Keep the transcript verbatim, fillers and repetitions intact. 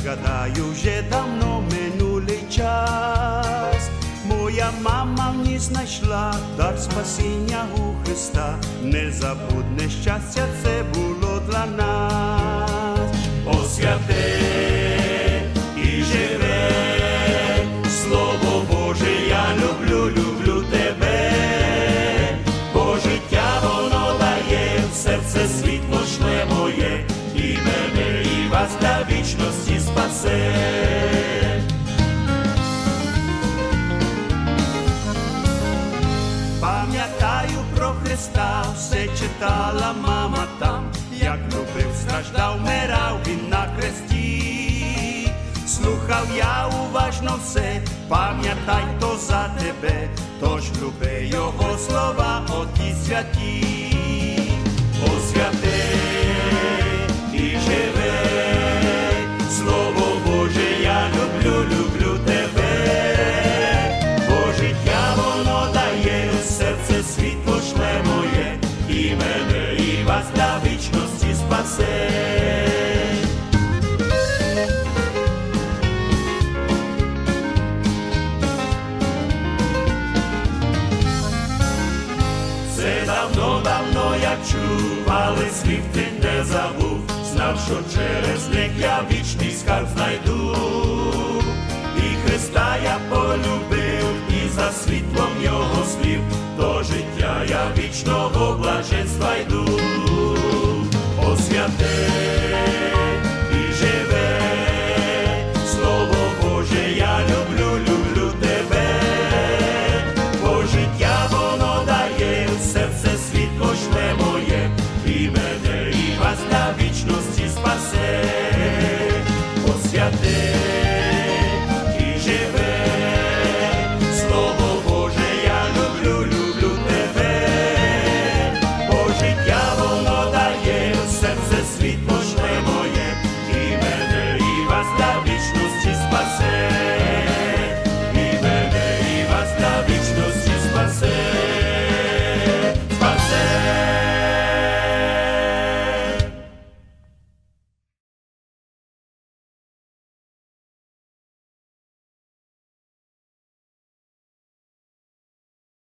гадаю, вже давно минулий час. Моя мама в ній знайшла дар спасіння у Христа. Незабутне щастя це було для нас. О, святе і живе Слово Боже, я люблю, люблю тебе. Бо життя воно дає, в серце світло шле моє, і мене, і вас для вічності спасе. Пам'ятаю про Христа, все читала мама там, як любив, страждав, вмирав він на хресті. Слухав я уважно все, пам'ятай, то за тебе, тож люби його слова, оті святі. О, святе і живе Слово Боже, я люблю, люблю тебе. Бо життя воно дає, в серце світло шле моє, і мене, і вас для вічності спасе. Це давно-давно я чув, але слів ти не забув. Знав, що через них я вічний скарб знайду. І Христа я полюбив, і за світлом його слів до життя я вічного блаженства йду. О, святе і живе Слово Боже, я люблю, люблю тебе. Бо життя воно дає, в серце світло шле моє, і мене, і вас для вічності спасе.